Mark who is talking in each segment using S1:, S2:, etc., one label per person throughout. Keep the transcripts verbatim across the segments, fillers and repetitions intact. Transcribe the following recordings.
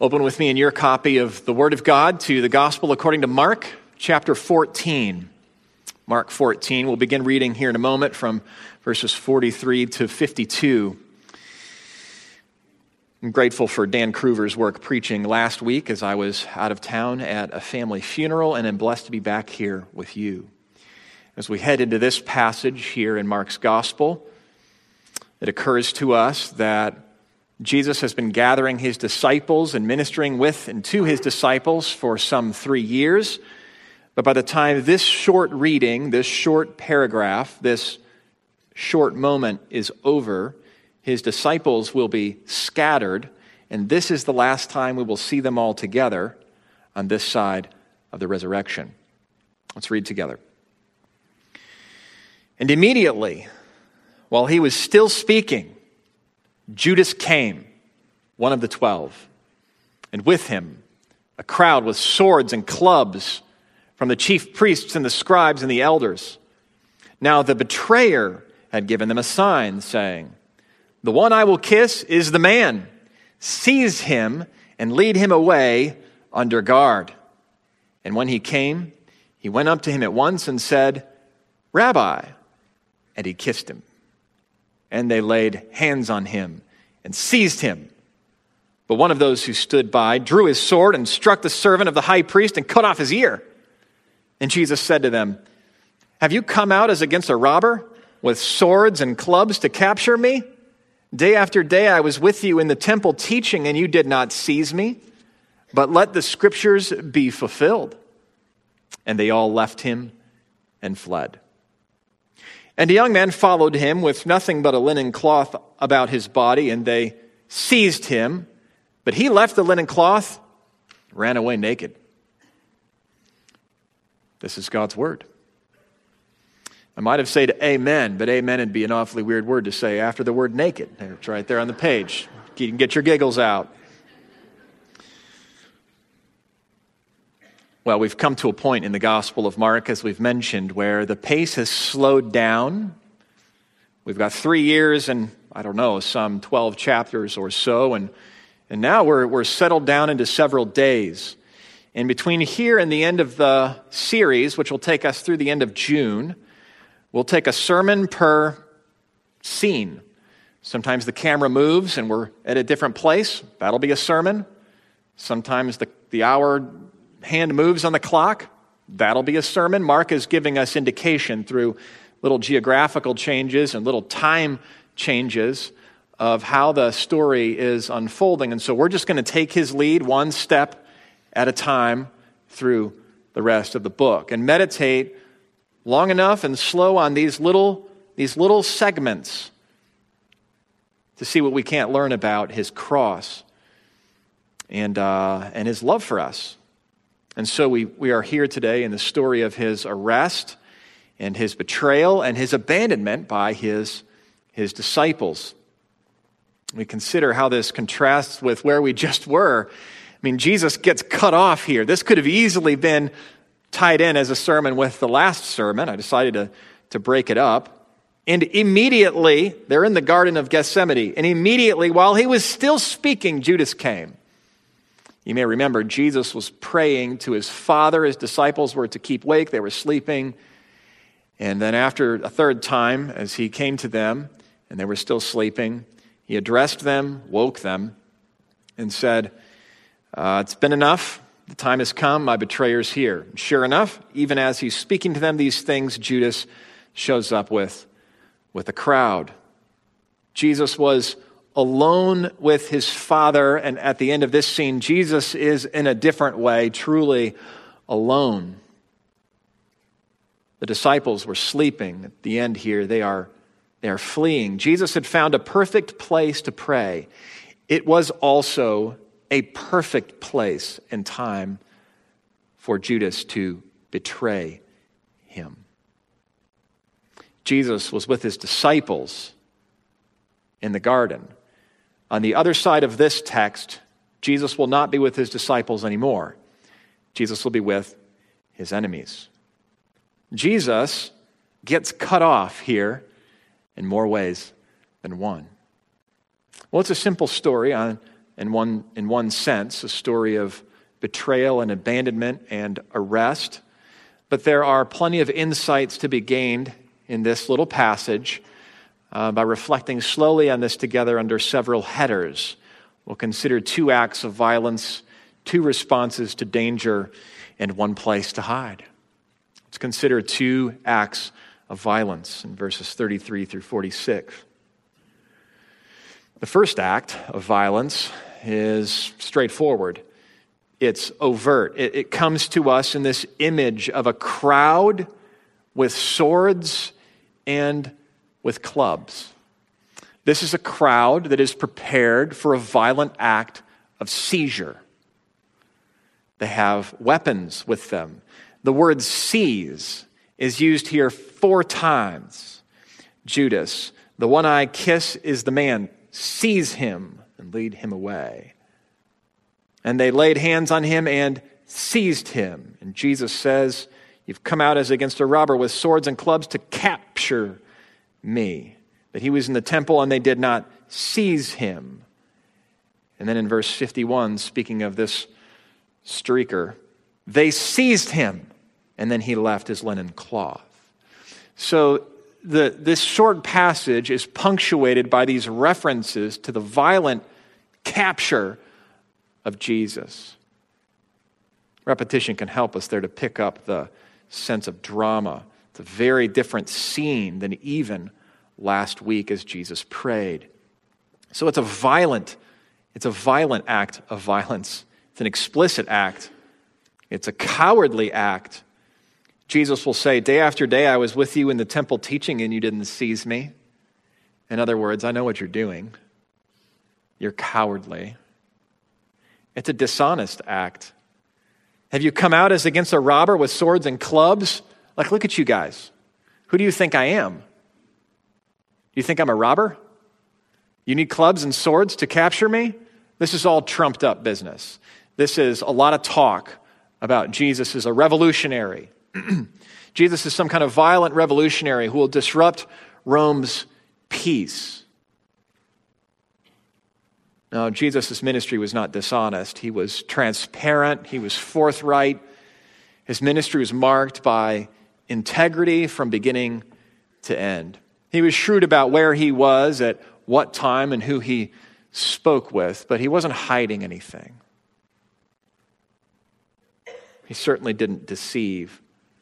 S1: Open with me in your copy of the Word of God to the Gospel according to Mark, chapter fourteen. Mark fourteen, we'll begin reading here in a moment from verses forty-three to fifty-two. I'm grateful for Dan Kruver's work preaching last week as I was out of town at a family funeral, and am blessed to be back here with you. As we head into this passage here in Mark's Gospel, it occurs to us that Jesus has been gathering his disciples and ministering with and to his disciples for some three years. But by the time this short reading, this short paragraph, this short moment is over, his disciples will be scattered, and this is the last time we will see them all together on this side of the resurrection. Let's read together. And immediately, while he was still speaking, Judas came, one of the twelve, and with him a crowd with swords and clubs from the chief priests and the scribes and the elders. Now the betrayer had given them a sign, saying, "The one I will kiss is the man. Seize him and lead him away under guard." And when he came, he went up to him at once and said, "Rabbi," and he kissed him. And they laid hands on him and seized him. But one of those who stood by drew his sword and struck the servant of the high priest and cut off his ear. And Jesus said to them, "Have you come out as against a robber with swords and clubs to capture me? Day after day I was with you in the temple teaching, and you did not seize me. But let the scriptures be fulfilled." And they all left him and fled. And a young man followed him with nothing but a linen cloth about his body, and they seized him. But he left the linen cloth, ran away naked. This is God's word. I might have said amen, but amen would be an awfully weird word to say after the word naked. It's right there on the page. You can get your giggles out. Well, we've come to a point in the Gospel of Mark, as we've mentioned, where the pace has slowed down. We've got three years and, I don't know, some twelve chapters or so, and, and now we're, we're settled down into several days. And between here and the end of the series, which will take us through the end of June, we'll take a sermon per scene. Sometimes the camera moves and we're at a different place. That'll be a sermon. Sometimes the, the hour hand moves on the clock. That'll be a sermon. Mark is giving us indication through little geographical changes and little time changes of how the story is unfolding. And so we're just going to take his lead one step at a time through the rest of the book and meditate long enough and slow on these little, these little segments to see what we can't learn about his cross and, uh, and his love for us. And so we, we are here today in the story of his arrest and his betrayal and his abandonment by his, his disciples. We consider how this contrasts with where we just were. I mean, Jesus gets cut off here. This could have easily been tied in as a sermon with the last sermon. I decided to, to break it up. And immediately, they're in the Garden of Gethsemane. And immediately, while he was still speaking, Judas came. You may remember Jesus was praying to his Father. His disciples were to keep awake. They were sleeping. And then after a third time, as he came to them, and they were still sleeping, he addressed them, woke them, and said, uh, "It's been enough. The time has come. My betrayer's here." And sure enough, even as he's speaking to them these things, Judas shows up with, with a crowd. Jesus was alone with his Father, and at the end of this scene, Jesus is in a different way, truly alone. The disciples were sleeping. At the end here, they are, they are fleeing. Jesus had found a perfect place to pray. It was also a perfect place and time for Judas to betray him. Jesus was with his disciples in the garden. On the other side of this text, Jesus will not be with his disciples anymore. Jesus will be with his enemies. Jesus gets cut off here in more ways than one. Well, it's a simple story on in one, in one sense, a story of betrayal and abandonment and arrest. But there are plenty of insights to be gained in this little passage uh, by reflecting slowly on this together under several headers. We'll consider two acts of violence, two responses to danger, and one place to hide. Let's consider two acts of violence in verses thirty-three through forty-six. The first act of violence is straightforward. It's overt. It, it comes to us in this image of a crowd with swords and with clubs. This is a crowd that is prepared for a violent act of seizure. They have weapons with them. The word seize is used here four times. Judas, the one I kiss is the man. Seize him and lead him away. And they laid hands on him and seized him. And Jesus says, you've come out as against a robber with swords and clubs to capture me. That he was in the temple and they did not seize him. And then in verse fifty-one, speaking of this streaker, they seized him and then he left his linen cloth. So the, this short passage is punctuated by these references to the violent capture of Jesus. Repetition can help us there to pick up the sense of drama. It's a very different scene than even last week as Jesus prayed. So it's a violent, it's a violent act of violence. It's an explicit act. It's a cowardly act. Jesus will say, day after day I was with you in the temple teaching and you didn't seize me. In other words, I know what you're doing. You're cowardly. It's a dishonest act. Have you come out as against a robber with swords and clubs? Like, look at you guys. Who do you think I am? You think I'm a robber? You need clubs and swords to capture me? This is all trumped up business. This is a lot of talk about Jesus as a revolutionary. Jesus is some kind of violent revolutionary who will disrupt Rome's peace. No, Jesus' ministry was not dishonest. He was transparent. He was forthright. His ministry was marked by integrity from beginning to end. He was shrewd about where he was, at what time, and who he spoke with, but he wasn't hiding anything. He certainly didn't deceive.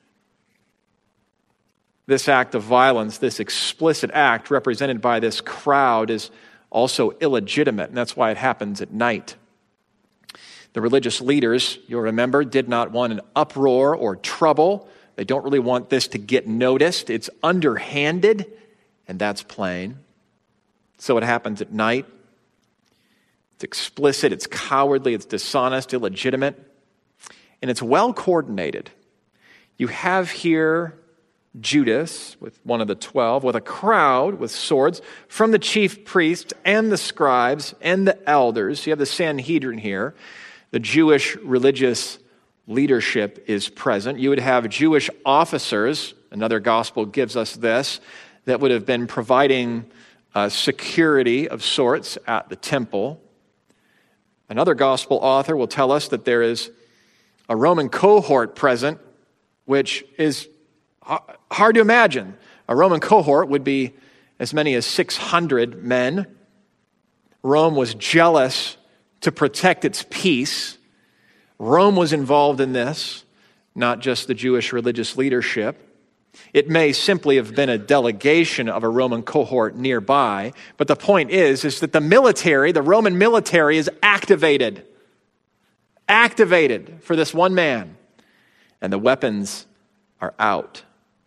S1: This act of violence, this explicit act represented by this crowd, is also illegitimate, and that's why it happens at night. The religious leaders, you'll remember, did not want an uproar or trouble. They don't really want this to get noticed. It's underhanded, and that's plain. So it happens at night. It's explicit, it's cowardly, it's dishonest, illegitimate, and it's well coordinated. You have here Judas, with one of the twelve, with a crowd with swords from the chief priests and the scribes and the elders. You have the Sanhedrin here. The Jewish religious leadership is present. You would have Jewish officers, another gospel gives us this, that would have been providing uh, security of sorts at the temple. Another gospel author will tell us that there is a Roman cohort present, which is hard to imagine. A Roman cohort would be as many as six hundred men. Rome was jealous to protect its peace. Rome was involved in this, not just the Jewish religious leadership. It may simply have been a delegation of a Roman cohort nearby, but the point is, is that the military, the Roman military, is activated. Activated for this one man. And the weapons are out.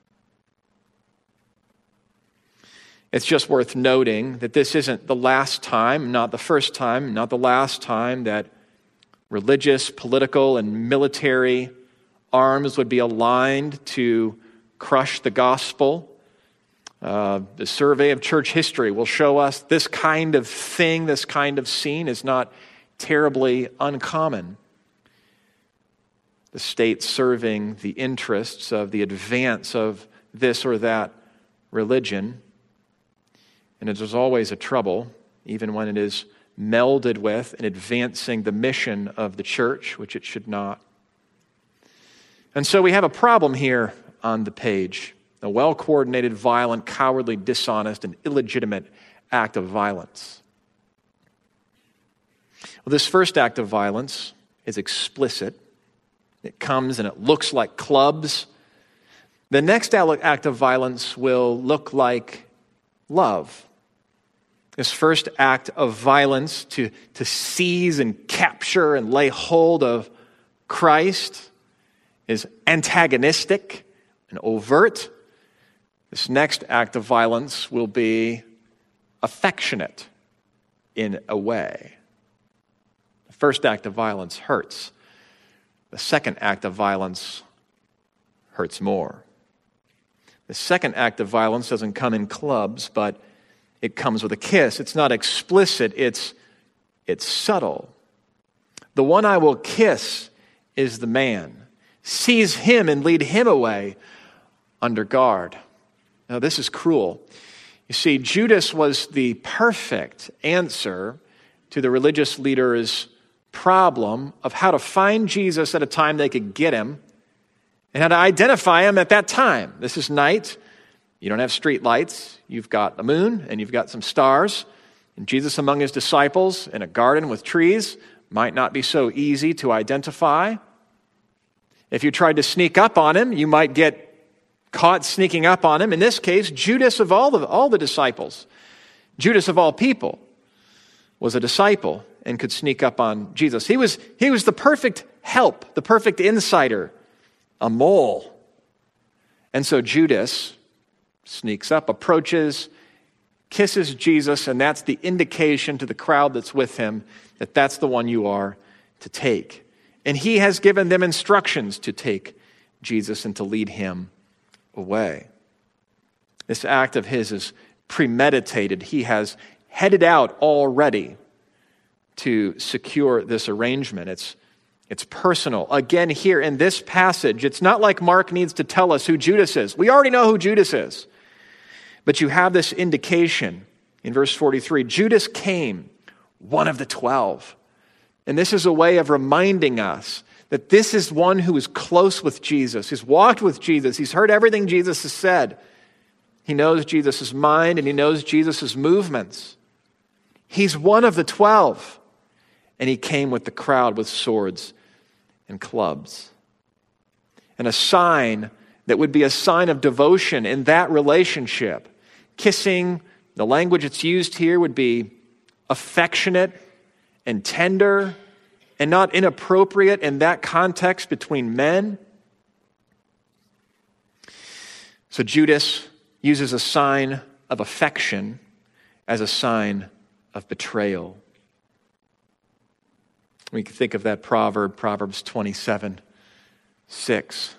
S1: It's just worth noting that this isn't the last time, not the first time, not the last time that religious, political, and military arms would be aligned to crush the gospel. Uh, the survey of church history will show us this kind of thing, this kind of scene is not terribly uncommon. The state serving the interests of the advance of this or that religion. And it is always a trouble, even when it is melded with and advancing the mission of the church, which it should not. And so we have a problem here on the page, a well-coordinated, violent, cowardly, dishonest, and illegitimate act of violence. Well, this first act of violence is explicit. It comes and it looks like clubs. The next act of violence will look like love. This first act of violence to, to seize and capture and lay hold of Christ is antagonistic and overt. This next act of violence will be affectionate in a way. The first act of violence hurts. The second act of violence hurts more. The second act of violence doesn't come in clubs, but it comes with a kiss. It's not explicit, it's, it's subtle. The one I will kiss is the man. Seize him and lead him away under guard. Now, this is cruel. You see, Judas was the perfect answer to the religious leaders' problem of how to find Jesus at a time they could get him and how to identify him at that time. This is night. You don't have street lights. You've got a moon and you've got some stars. And Jesus among his disciples in a garden with trees might not be so easy to identify. If you tried to sneak up on him, you might get caught sneaking up on him. In this case, Judas of all the, all the disciples, Judas of all people, was a disciple and could sneak up on Jesus. He was, he was the perfect help, the perfect insider, a mole. And so Judas sneaks up, approaches, kisses Jesus, and that's the indication to the crowd that's with him that that's the one you are to take. And he has given them instructions to take Jesus and to lead him away. This act of his is premeditated. He has headed out already to secure this arrangement. It's, it's personal. Again, here in this passage, it's not like Mark needs to tell us who Judas is. We already know who Judas is. But you have this indication in verse forty-three. Judas came, one of the twelve. And this is a way of reminding us that this is one who is close with Jesus. He's walked with Jesus. He's heard everything Jesus has said. He knows Jesus' mind and he knows Jesus' movements. He's one of the twelve. And he came with the crowd with swords and clubs. And a sign that would be a sign of devotion in that relationship. Kissing, the language that's used here would be affectionate and tender and not inappropriate in that context between men. So Judas uses a sign of affection as a sign of betrayal. We can think of that proverb, Proverbs twenty-seven, six.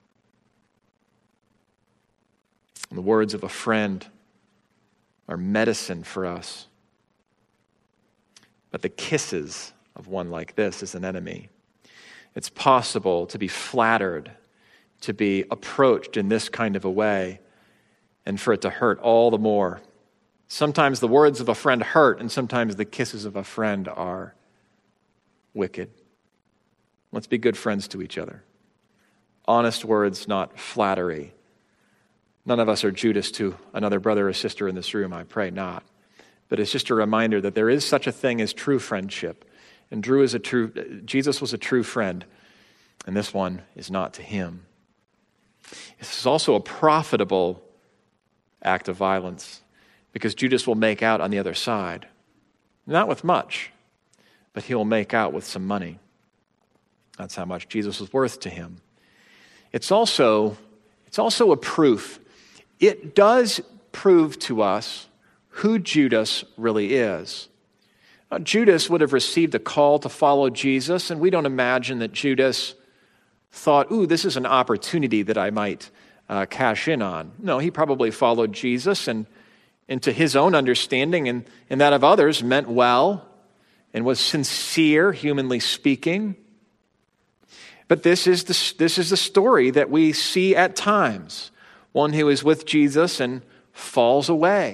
S1: The words of a friend are medicine for us. But the kisses of one like this is an enemy. It's possible to be flattered, to be approached in this kind of a way, and for it to hurt all the more. Sometimes the words of a friend hurt, and sometimes the kisses of a friend are wicked. Let's be good friends to each other. Honest words, not flattery. None of us are Judas to another brother or sister in this room, I pray not. But it's just a reminder that there is such a thing as true friendship. And Drew is a true, Jesus was a true friend, and this one is not to him. This is also a profitable act of violence because Judas will make out on the other side. Not with much, but he'll make out with some money. That's how much Jesus was worth to him. It's also, it's also a proof. It does prove to us who Judas really is. Now, Judas would have received a call to follow Jesus, and we don't imagine that Judas thought, ooh, this is an opportunity that I might uh, cash in on. No, he probably followed Jesus, and, and to his own understanding and, and that of others meant well and was sincere, humanly speaking. But this is the, this is the story that we see at times. One who is with Jesus and falls away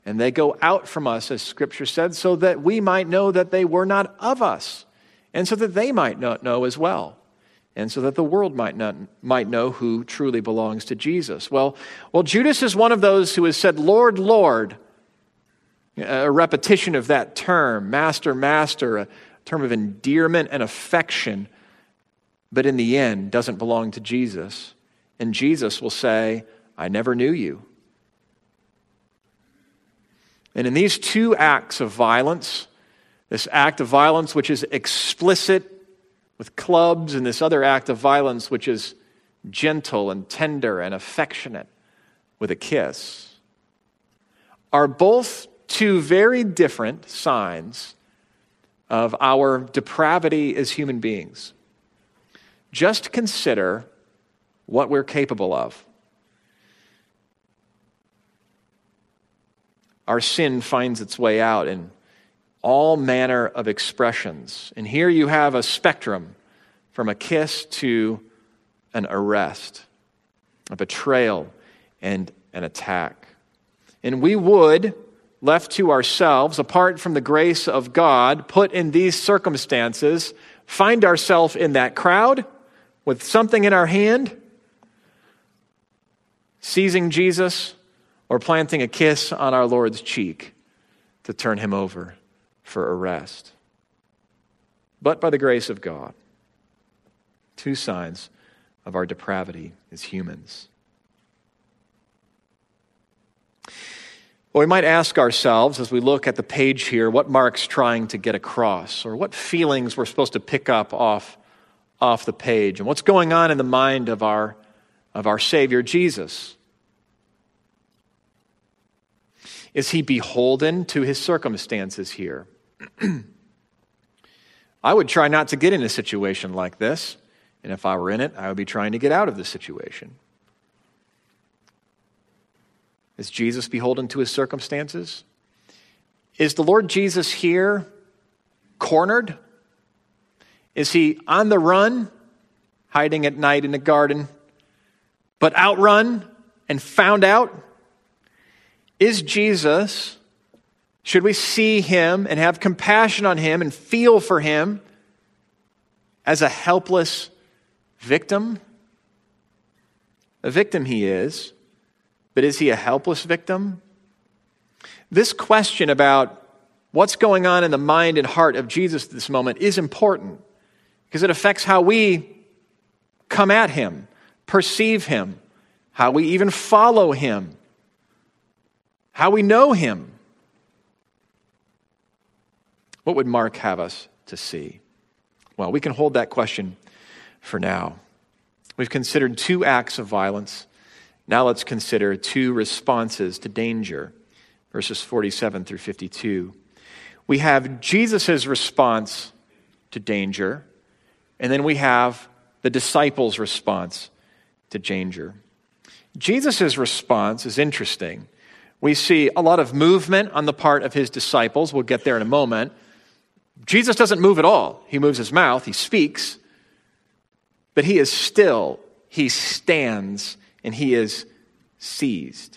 S1: And they go out from us, as Scripture said, so that we might know that they were not of us, and so that they might not know as well, and so that the world might not might know who truly belongs to Jesus. Well, well, Judas is one of those who has said, Lord, Lord, a repetition of that term, Master, Master, a term of endearment and affection, but in the end doesn't belong to Jesus. And Jesus will say, I never knew you. And in these two acts of violence, this act of violence which is explicit with clubs, and this other act of violence which is gentle and tender and affectionate with a kiss, are both two very different signs of our depravity as human beings. Just consider what we're capable of. Our sin finds its way out in all manner of expressions. And here you have a spectrum from a kiss to an arrest, a betrayal, and an attack. And we would, left to ourselves, apart from the grace of God, put in these circumstances, find ourselves in that crowd with something in our hand, seizing Jesus, or planting a kiss on our Lord's cheek to turn him over for arrest. But by the grace of God, two signs of our depravity as humans. Well, we might ask ourselves as we look at the page here what Mark's trying to get across, or what feelings we're supposed to pick up off, off the page, and what's going on in the mind of our, of our Savior Jesus. Is he beholden to his circumstances here? I would try not to get in a situation like this, and if I were in it, I would be trying to get out of the situation. Is Jesus beholden to his circumstances? Is the Lord Jesus here cornered? Is he on the run, hiding at night in the garden, but outrun and found out? Is Jesus, should we see him and have compassion on him and feel for him as a helpless victim? A victim he is, but is he a helpless victim? This question about what's going on in the mind and heart of Jesus at this moment is important because it affects how we come at him, perceive him, how we even follow him, how we know him. What would Mark have us to see? Well, we can hold that question for now. We've considered two acts of violence. Now let's consider two responses to danger, verses forty-seven through fifty-two. We have Jesus' response to danger, and then we have the disciples' response to danger. Jesus' response is interesting. We see a lot of movement on the part of his disciples. We'll get there in a moment. Jesus doesn't move at all. He moves his mouth, he speaks, but he is still, he stands, and he is seized.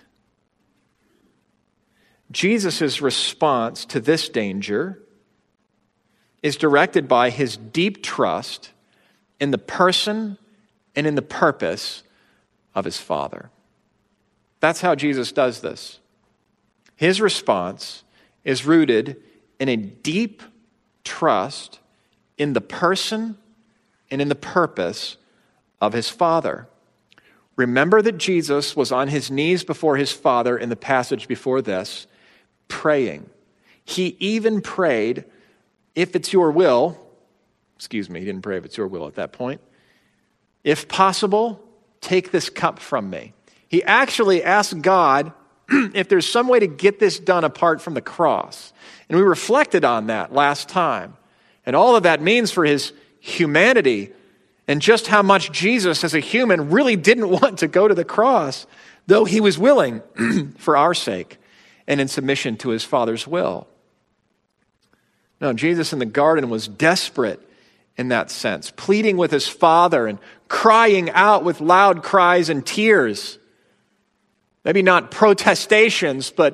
S1: Jesus' response to this danger is directed by his deep trust in the person and in the purpose of his Father. That's how Jesus does this. His response is rooted in a deep trust in the person and in the purpose of his Father. Remember that Jesus was on his knees before his Father in the passage before this, praying. He even prayed, if it's your will, excuse me, he didn't pray if it's your will at that point, if possible, take this cup from me. He actually asked God if there's some way to get this done apart from the cross. And we reflected on that last time. And all of that means for his humanity and just how much Jesus as a human really didn't want to go to the cross, though he was willing for our sake and in submission to his Father's will. No, Jesus in the garden was desperate in that sense, pleading with his Father and crying out with loud cries and tears. Maybe not protestations, but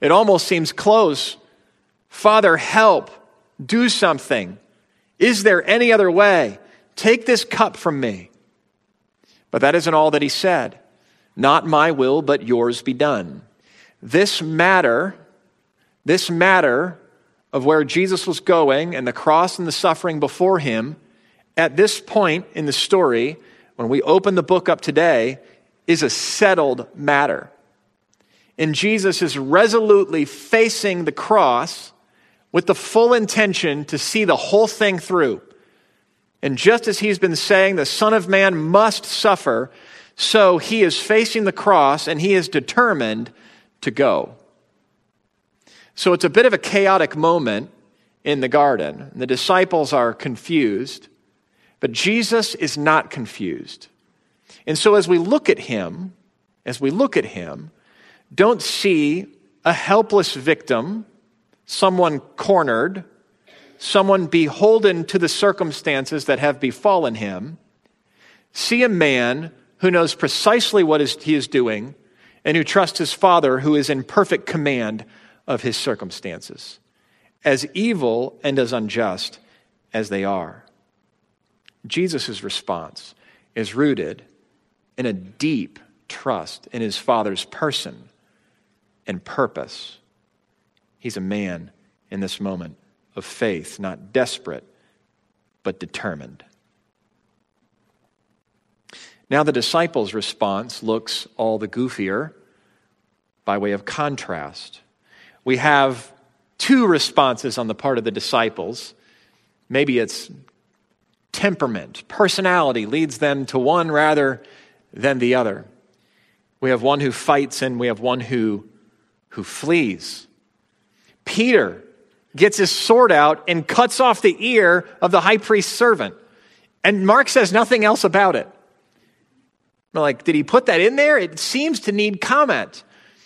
S1: It almost seems close. Father, help. Do something. Is there any other way? Take this cup from me. But that isn't all that he said. Not my will, but yours be done. This matter, this matter of where Jesus was going and the cross and the suffering before him, at this point in the story, when we open the book up today, is a settled matter. And Jesus is resolutely facing the cross with the full intention to see the whole thing through. And just as he's been saying the Son of Man must suffer, so he is facing the cross and he is determined to go. So it's a bit of a chaotic moment in the garden. The disciples are confused, but Jesus is not confused. And so as we look at him, as we look at him, don't see a helpless victim, someone cornered, someone beholden to the circumstances that have befallen him. See a man who knows precisely what is, he is doing and who trusts his Father who is in perfect command of his circumstances, as evil and as unjust as they are. Jesus' response is rooted in a deep trust in his Father's person and purpose. He's a man in this moment of faith, not desperate, but determined. Now the disciples' response looks all the goofier by way of contrast. We have two responses on the part of the disciples. Maybe it's temperament, personality leads them to one rather than the other. We have one who fights and we have one who, who flees. Peter gets his sword out and cuts off the ear of the high priest's servant. And Mark says nothing else about it. We're like, did he put that in there? It seems to need comment.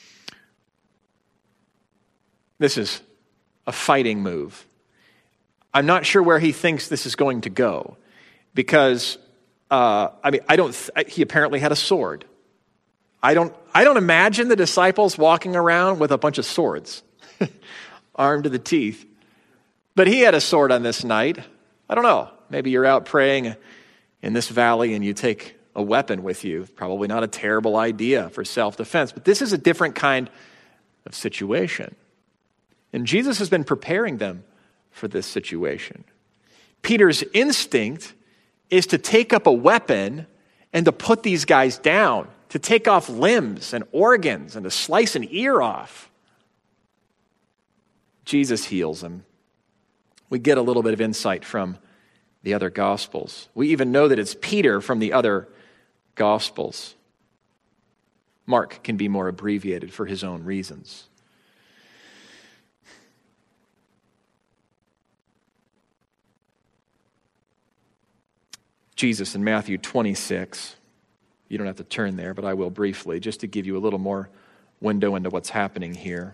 S1: This is a fighting move. I'm not sure where he thinks this is going to go because, uh, I mean, I don't, th- he apparently had a sword. I don't, I don't imagine the disciples walking around with a bunch of swords, armed to the teeth. But he had a sword on this night. I don't know. Maybe you're out praying in this valley and you take a weapon with you. Probably not a terrible idea for self-defense, but this is a different kind of situation. And Jesus has been preparing them for this situation. Peter's instinct is to take up a weapon and to put these guys down, to take off limbs and organs and to slice an ear off. Jesus heals him. We get a little bit of insight from the other Gospels. We even know that it's Peter from the other Gospels. Mark can be more abbreviated for his own reasons. Jesus in Matthew twenty-six. You don't have to turn there, but I will briefly, just to give you a little more window into what's happening here.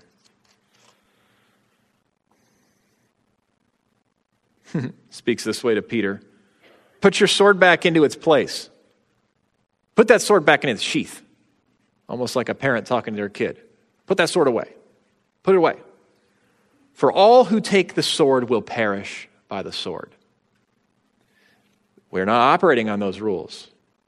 S1: Speaks this way to Peter. Put your sword back into its place. Put that sword back in its sheath. Almost like a parent talking to their kid. Put that sword away. Put it away. For all who take the sword will perish by the sword. We're not operating on those rules.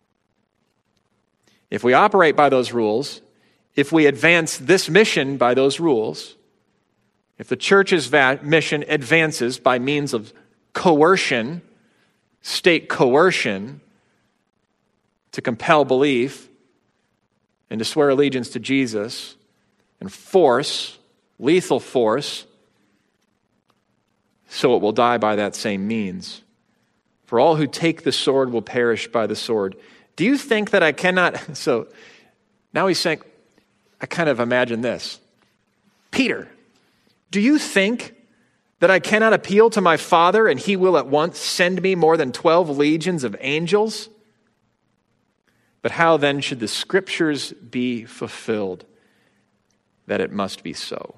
S1: If we operate by those rules, if we advance this mission by those rules, if the church's va- mission advances by means of coercion, state coercion, to compel belief and to swear allegiance to Jesus, and force, lethal force, so it will die by that same means. For all who take the sword will perish by the sword. Do you think that I cannot... So now he's saying, I kind of imagine this. Peter, do you think that I cannot appeal to my Father and he will at once send me more than twelve legions of angels? But how then should the scriptures be fulfilled that it must be so?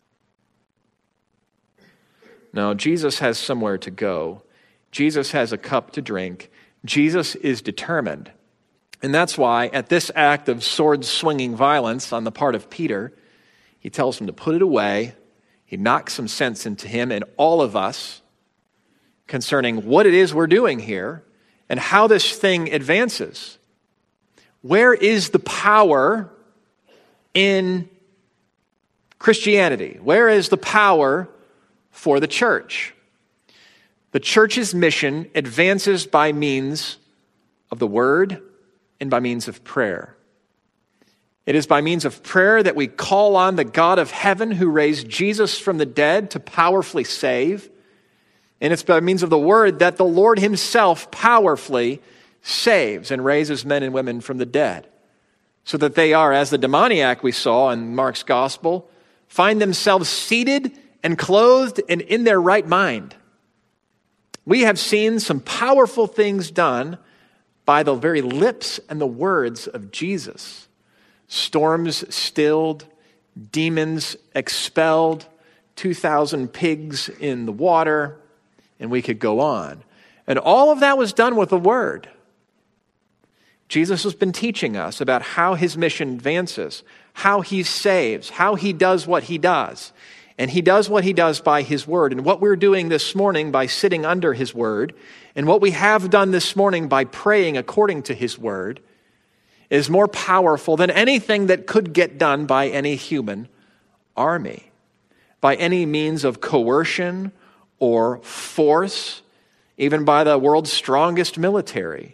S1: No, Jesus has somewhere to go. Jesus has a cup to drink. Jesus is determined. And that's why at this act of sword-swinging violence on the part of Peter, He tells him to put it away. He knocks some sense into him and all of us concerning what it is we're doing here and how this thing advances. Where is the power in Christianity? Where is the power for the church? The church's mission advances by means of the word and by means of prayer. It is by means of prayer that we call on the God of heaven who raised Jesus from the dead to powerfully save. And it's by means of the word that the Lord himself powerfully saves and raises men and women from the dead, so that they are, as the demoniac we saw in Mark's gospel, find themselves seated and clothed and in their right mind. We have seen some powerful things done by the very lips and the words of Jesus. Storms stilled, demons expelled, two thousand pigs in the water, and we could go on. And all of that was done with the word. Jesus has been teaching us about how his mission advances, how he saves, how he does what he does. And he does what he does by his word. And what we're doing this morning by sitting under his word, and what we have done this morning by praying according to his word, is more powerful than anything that could get done by any human army, by any means of coercion or force, even by the world's strongest military.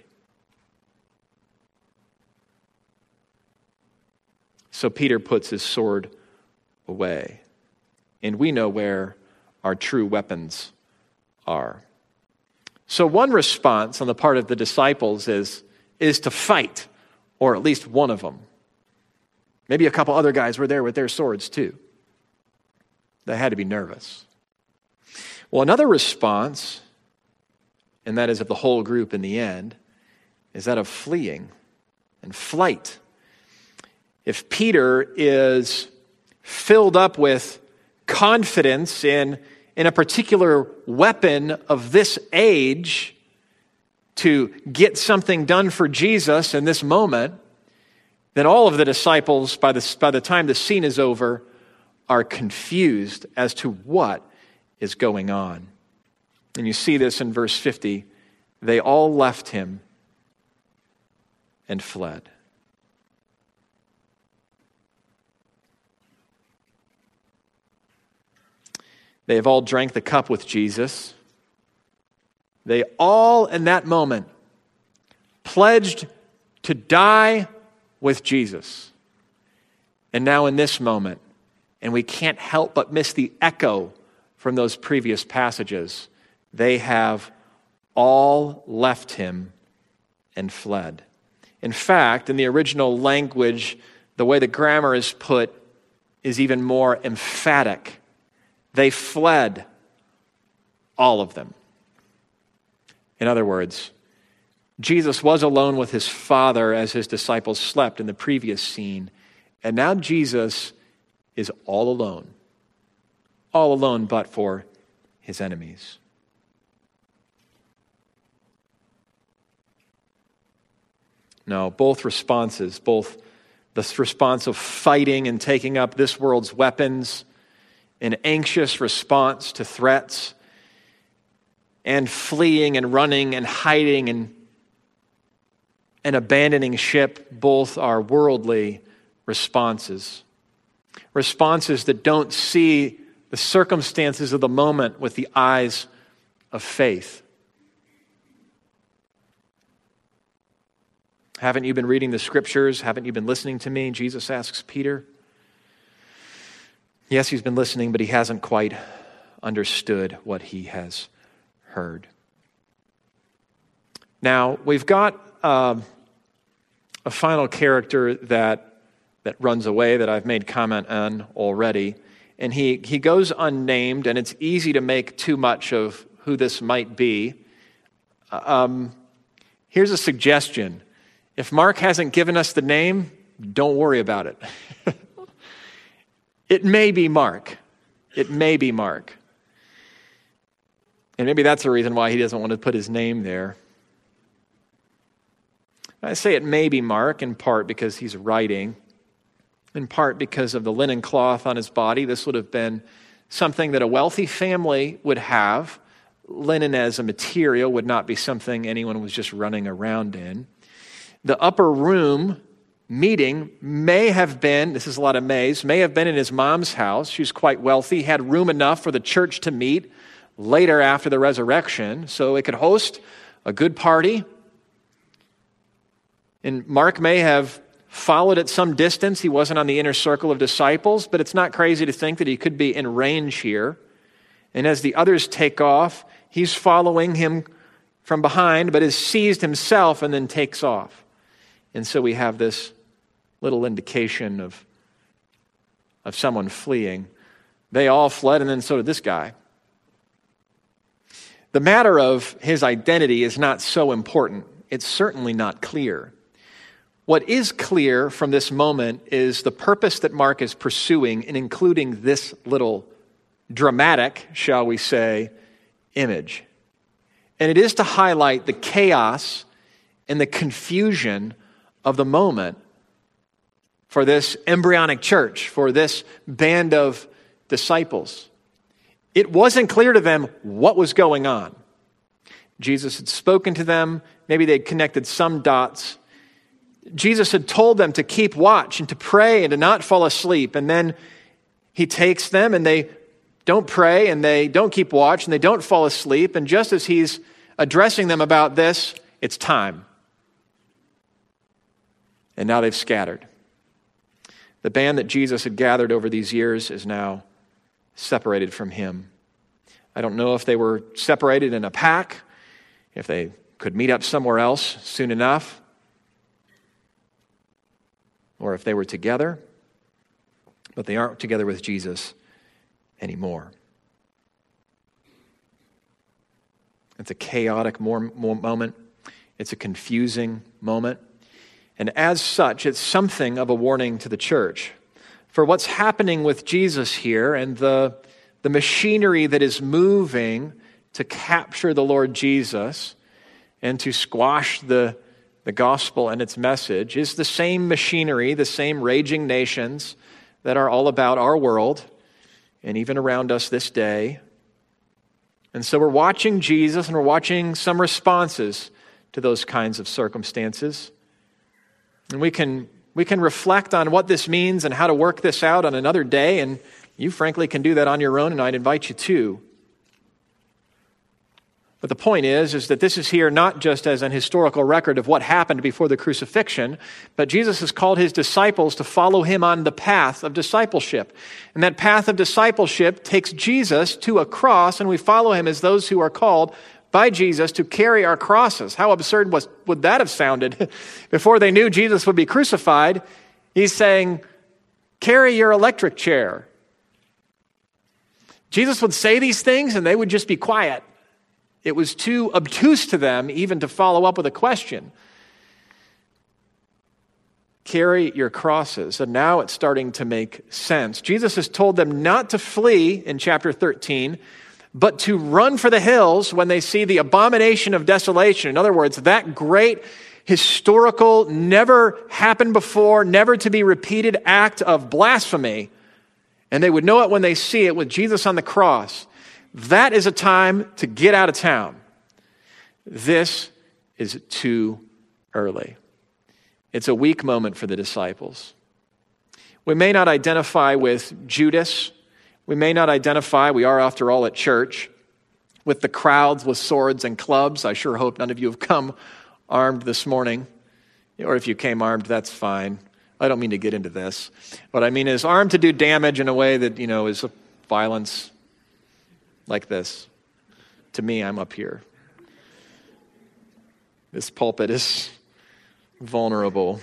S1: So Peter puts his sword away, and we know where our true weapons are. So one response on the part of the disciples is, is to fight, or at least one of them. Maybe a couple other guys were there with their swords too. They had to be nervous. Well, another response, and that is of the whole group in the end, is that of fleeing and flight. If Peter is filled up with confidence in, in a particular weapon of this age to get something done for Jesus in this moment, then all of the disciples, by the, by the time the scene is over, are confused as to what is going on. And you see this in verse fifty. They all left him and fled. They have all drank the cup with Jesus. They all, in that moment, pledged to die with Jesus. And now in this moment, and we can't help but miss the echo from those previous passages, they have all left him and fled. In fact, in the original language, the way the grammar is put is even more emphatic. They fled, all of them. In other words, Jesus was alone with his Father as his disciples slept in the previous scene, and now Jesus is all alone. All alone but for his enemies. No, both responses, both the response of fighting and taking up this world's weapons, an anxious response to threats, and fleeing and running and hiding and, and abandoning ship, both are worldly responses. Responses that don't see the circumstances of the moment with the eyes of faith. Haven't you been reading the scriptures? Haven't you been listening to me? Jesus asks Peter. Yes, he's been listening, but he hasn't quite understood what he has heard. Now, we've got uh, a final character that, that runs away that I've made comment on already. And he, he goes unnamed, and it's easy to make too much of who this might be. Um, here's a suggestion. If Mark hasn't given us the name, don't worry about it. It may be Mark. It may be Mark. And maybe that's the reason why he doesn't want to put his name there. I say it may be Mark in part because he's writing. in part because of the linen cloth on his body. This would have been something that a wealthy family would have. Linen as a material would not be something anyone was just running around in. The upper room meeting may have been, this is a lot of mays, may have been in his mom's house. She was quite wealthy, had room enough for the church to meet later after the resurrection, so it could host a good party. And Mark may have followed at some distance. He wasn't on the inner circle of disciples, but it's not crazy to think that he could be in range here. And as the others take off, he's following him from behind, but is seized himself and then takes off. And so we have this little indication of, of someone fleeing. They all fled, and then so did this guy. The matter of his identity is not so important. It's certainly not clear. What is clear from this moment is the purpose that Mark is pursuing in including this little dramatic, shall we say, image. And it is to highlight the chaos and the confusion of the moment for this embryonic church, for this band of disciples. It wasn't clear to them what was going on. Jesus had spoken to them. Maybe they'd connected some dots. Jesus had told them to keep watch and to pray and to not fall asleep. And then he takes them and they don't pray and they don't keep watch and they don't fall asleep. And just as he's addressing them about this, it's time. And now they've scattered. The band that Jesus had gathered over these years is now separated from him. I don't know if they were separated in a pack, if they could meet up somewhere else soon enough, or if they were together, but they aren't together with Jesus anymore. It's a chaotic moment. It's a confusing moment. And as such, it's something of a warning to the church. For what's happening with Jesus here and the, the machinery that is moving to capture the Lord Jesus and to squash the, the gospel and its message is the same machinery, the same raging nations that are all about our world and even around us this day. And so we're watching Jesus and we're watching some responses to those kinds of circumstances. And we can we can reflect on what this means and how to work this out on another day, and you frankly can do that on your own, and I'd invite you to. But the point is, is that this is here not just as an historical record of what happened before the crucifixion, but Jesus has called his disciples to follow him on the path of discipleship. And that path of discipleship takes Jesus to a cross, and we follow him as those who are called by Jesus to carry our crosses. How absurd was, would that have sounded? Before they knew Jesus would be crucified, he's saying, carry your electric chair. Jesus would say these things and they would just be quiet. It was too obtuse to them even to follow up with a question. Carry your crosses. And now it's starting to make sense. Jesus has told them not to flee in chapter thirteen, but to run for the hills when they see the abomination of desolation. In other words, that great historical, never happened before, never to be repeated act of blasphemy. And they would know it when they see it with Jesus on the cross. That is a time to get out of town. This is too early. It's a weak moment for the disciples. We may not identify with Judas. We may not identify, we are after all at church, with the crowds with swords and clubs. I sure hope none of you have come armed this morning. Or if you came armed, that's fine. I don't mean to get into this. What I mean is armed to do damage in a way that, you know, is violence like this. To me, I'm up here. This pulpit is vulnerable.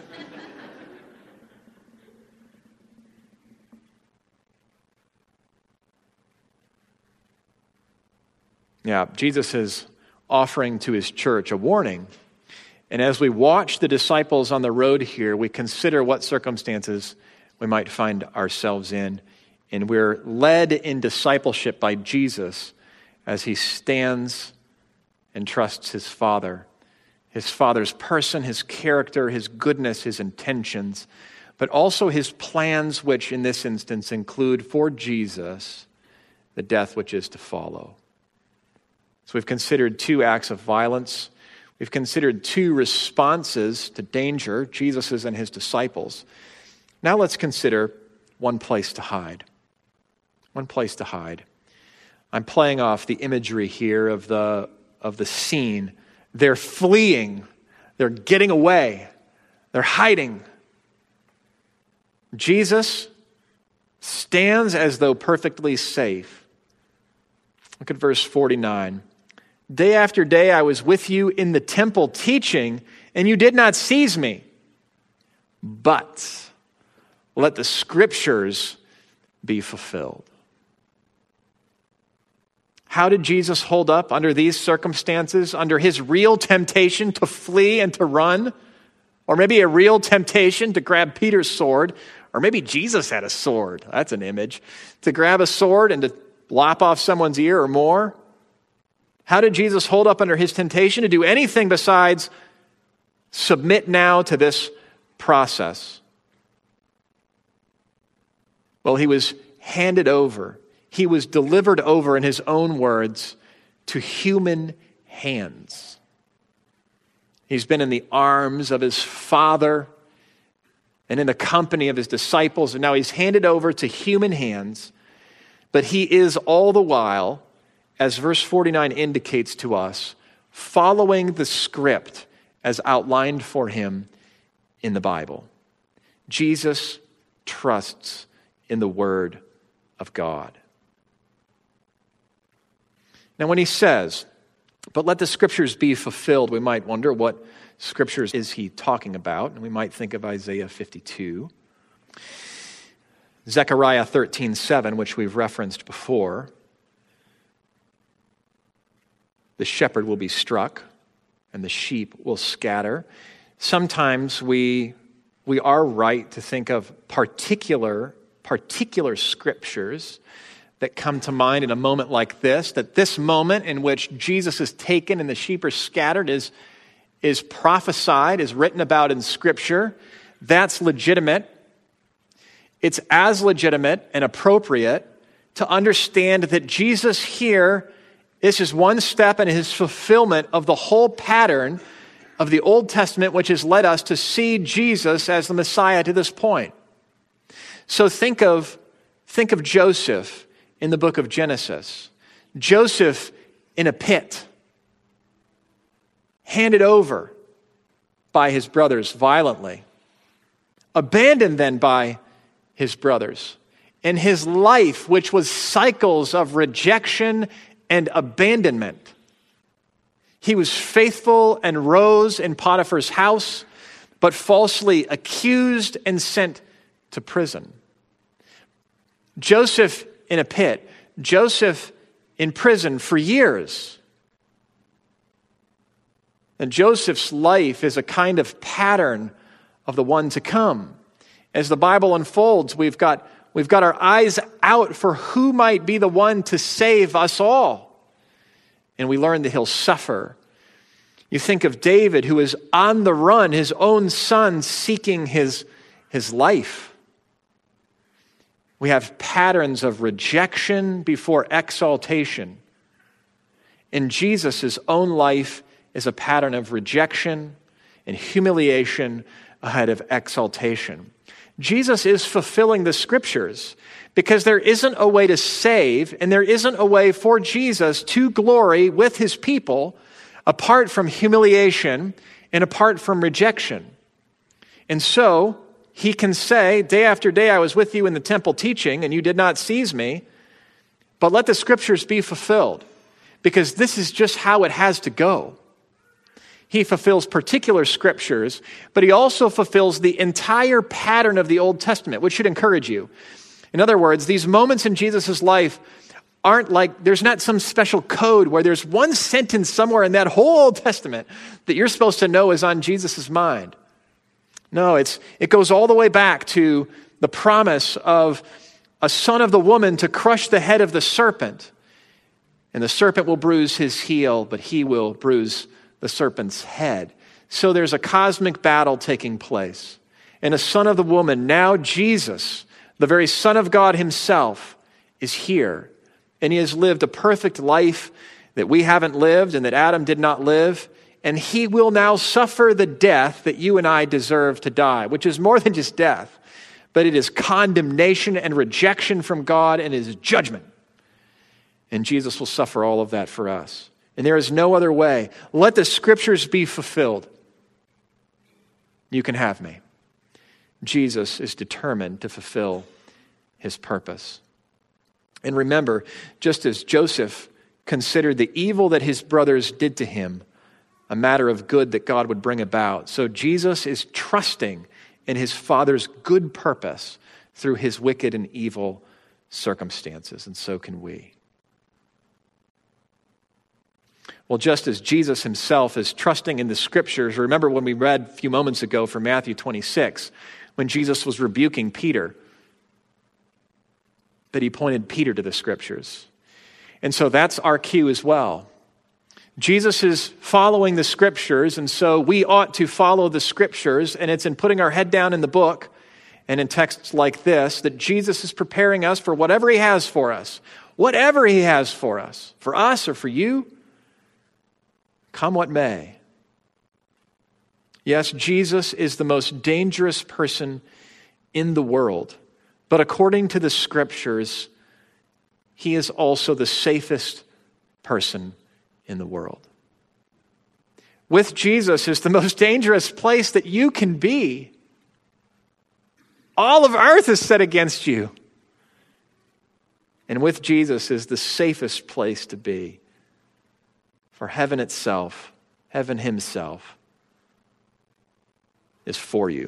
S1: Yeah, Jesus is offering to his church a warning. And as we watch the disciples on the road here, we consider what circumstances we might find ourselves in. And we're led in discipleship by Jesus as he stands and trusts his Father. His Father's person, his character, his goodness, his intentions. but also his plans, which in this instance include for Jesus the death which is to follow. So we've considered two acts of violence. We've considered two responses to danger, Jesus's and his disciples. Now let's consider one place to hide. One place to hide. I'm playing off the imagery here of the, of the scene. They're fleeing. They're getting away. They're hiding. Jesus stands as though perfectly safe. Look at verse forty-nine. Day after day I was with you in the temple teaching, and you did not seize me. But let the scriptures be fulfilled. How did Jesus hold up under these circumstances, under his real temptation to flee and to run? Or maybe a real temptation to grab Peter's sword. Or maybe Jesus had a sword. That's an image. To grab a sword and to lop off someone's ear or more. How did Jesus hold up under his temptation to do anything besides submit now to this process? Well, he was handed over. He was delivered over, in his own words, to human hands. He's been in the arms of his Father and in the company of his disciples, and now he's handed over to human hands. But he is all the while, as verse forty-nine indicates to us, following the script as outlined for him in the Bible. Jesus trusts in the Word of God. Now, when he says, but let the scriptures be fulfilled, we might wonder, what scriptures is he talking about? And we might think of Isaiah fifty-two. Zechariah thirteen seven, which we've referenced before. The shepherd will be struck, and the sheep will scatter. Sometimes we, we are right to think of particular, particular scriptures that come to mind in a moment like this, that this moment in which Jesus is taken and the sheep are scattered is, is prophesied, is written about in Scripture. That's legitimate. It's as legitimate and appropriate to understand that Jesus here, this is one step in his fulfillment of the whole pattern of the Old Testament, which has led us to see Jesus as the Messiah to this point. So think of, think of Joseph in the book of Genesis. Joseph in a pit, handed over by his brothers violently, abandoned then by his brothers. And his life, which was cycles of rejection and abandonment. He was faithful and rose in Potiphar's house, but falsely accused and sent to prison. Joseph in a pit. Joseph in prison for years. And Joseph's life is a kind of pattern of the one to come. As the Bible unfolds, we've got, we've got our eyes out for who might be the one to save us all. And we learn that he'll suffer. You think of David, who is on the run, his own son seeking his, his life. We have patterns of rejection before exaltation. In Jesus' own life is a pattern of rejection and humiliation ahead of exaltation. Jesus is fulfilling the scriptures because there isn't a way to save and there isn't a way for Jesus to glory with his people apart from humiliation and apart from rejection. And so he can say, day after day I was with you in the temple teaching and you did not seize me, but let the scriptures be fulfilled because this is just how it has to go. He fulfills particular scriptures, but he also fulfills the entire pattern of the Old Testament, which should encourage you. In other words, these moments in Jesus' life aren't like, there's not some special code where there's one sentence somewhere in that whole Old Testament that you're supposed to know is on Jesus' mind. No, it's it goes all the way back to the promise of a son of the woman to crush the head of the serpent. And the serpent will bruise his heel, but he will bruise the serpent's head. So there's a cosmic battle taking place. and a son of the woman, now Jesus, the very Son of God himself, is here. And he has lived a perfect life that we haven't lived and that Adam did not live. And he will now suffer the death that you and I deserve to die, which is more than just death, but it is condemnation and rejection from God and his judgment. And Jesus will suffer all of that for us. And there is no other way. Let the scriptures be fulfilled. You can have me. Jesus is determined to fulfill his purpose. And remember, just as Joseph considered the evil that his brothers did to him a matter of good that God would bring about, so Jesus is trusting in his Father's good purpose through his wicked and evil circumstances, and so can we. Well, just as Jesus himself is trusting in the scriptures, remember when we read a few moments ago from Matthew twenty-six, when Jesus was rebuking Peter, that he pointed Peter to the scriptures. And so that's our cue as well. Jesus is following the scriptures, and so we ought to follow the scriptures, and it's in putting our head down in the book and in texts like this that Jesus is preparing us for whatever he has for us, whatever he has for us, for us or for you, come what may. Yes, Jesus is the most dangerous person in the world, but according to the scriptures, he is also the safest person in the world. With Jesus is the most dangerous place that you can be. All of earth is set against you. And with Jesus is the safest place to be. For heaven itself, heaven himself, is for you.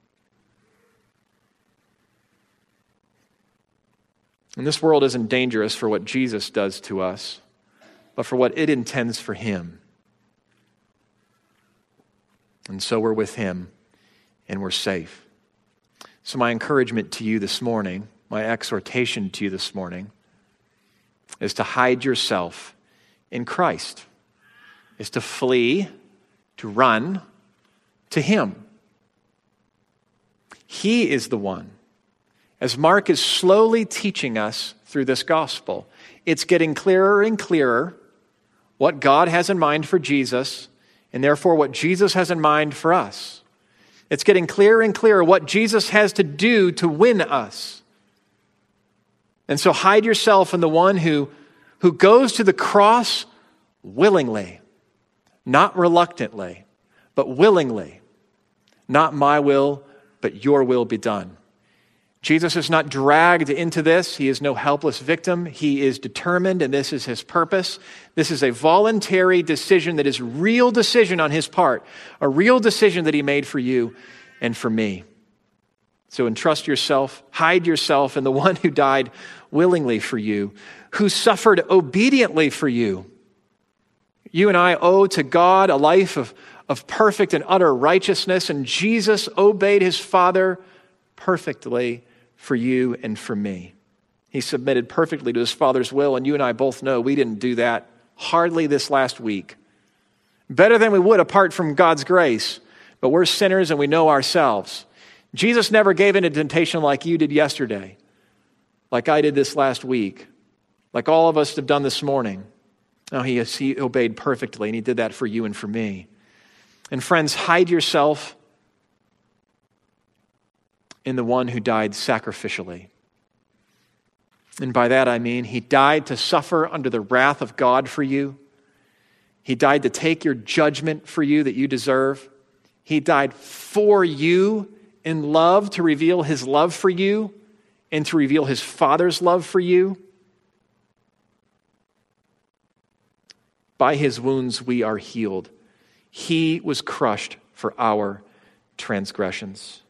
S1: And this world isn't dangerous for what Jesus does to us, but for what it intends for him. And so we're with him, and we're safe. So my encouragement to you this morning, my exhortation to you this morning, is to hide yourself in Christ, is to flee, to run to him. He is the one. As Mark is slowly teaching us through this gospel, it's getting clearer and clearer what God has in mind for Jesus, and therefore what Jesus has in mind for us. It's getting clearer and clearer what Jesus has to do to win us. And so hide yourself in the one who, who goes to the cross willingly, not reluctantly, but willingly. Not my will, but your will be done. Jesus is not dragged into this. He is no helpless victim. He is determined, and this is his purpose. This is a voluntary decision that is a real decision on his part, a real decision that he made for you and for me. So entrust yourself, hide yourself in the one who died willingly for you, who suffered obediently for you. You and I owe to God a life of, of perfect and utter righteousness, and Jesus obeyed his Father perfectly for you and for me. He submitted perfectly to his Father's will, and you and I both know we didn't do that hardly this last week. Better than we would apart from God's grace, but we're sinners and we know ourselves. Jesus never gave in to temptation like you did yesterday, like I did this last week, like all of us have done this morning. No, he, he obeyed perfectly, and he did that for you and for me. And friends, hide yourself in the one who died sacrificially. And by that I mean he died to suffer under the wrath of God for you. He died to take your judgment for you that you deserve. He died for you in love to reveal his love for you and to reveal his Father's love for you. By his wounds we are healed. He was crushed for our transgressions.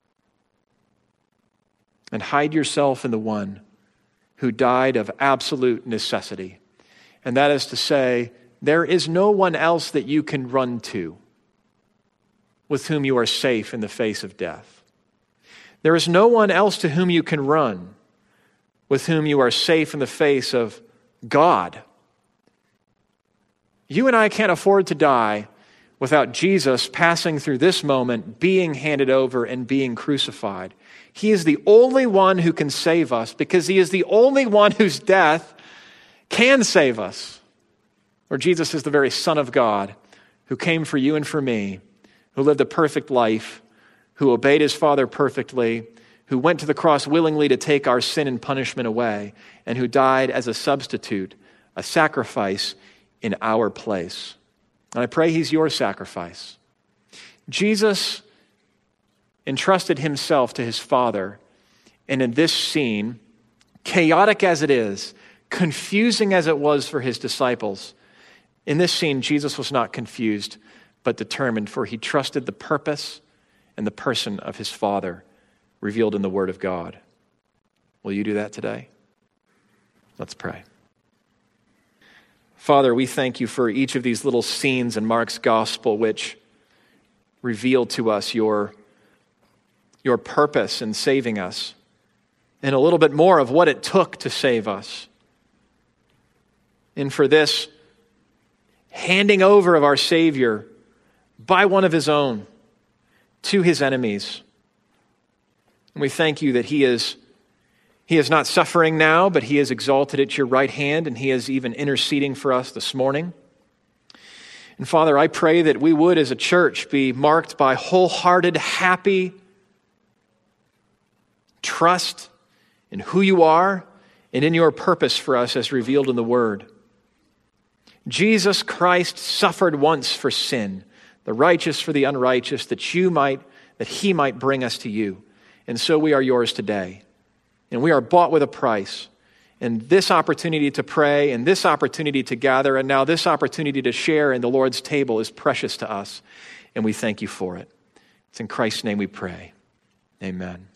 S1: And hide yourself in the one who died of absolute necessity. And that is to say, there is no one else that you can run to with whom you are safe in the face of death. There is no one else to whom you can run with whom you are safe in the face of God. You and I can't afford to die without Jesus passing through this moment, being handed over and being crucified. He is the only one who can save us because he is the only one whose death can save us. Or Jesus is the very Son of God who came for you and for me, who lived a perfect life, who obeyed his Father perfectly, who went to the cross willingly to take our sin and punishment away, and who died as a substitute, a sacrifice in our place. And I pray he's your sacrifice. Jesus entrusted himself to his Father, and in this scene, chaotic as it is, confusing as it was for his disciples, in this scene, Jesus was not confused, but determined, for he trusted the purpose and the person of his Father revealed in the Word of God. Will you do that today? Let's pray. Father, we thank you for each of these little scenes in Mark's gospel which reveal to us your, your purpose in saving us and a little bit more of what it took to save us. And for this handing over of our Savior by one of his own to his enemies. And we thank you that he is, he is not suffering now, but he is exalted at your right hand, and he is even interceding for us this morning. And Father, I pray that we would as a church be marked by wholehearted, happy trust in who you are and in your purpose for us as revealed in the Word. Jesus Christ suffered once for sin, the righteous for the unrighteous, that you might, that he might bring us to you. And so we are yours today. And we are bought with a price. And this opportunity to pray, and this opportunity to gather, and now this opportunity to share in the Lord's table is precious to us. And we thank you for it. It's in Christ's name we pray. Amen.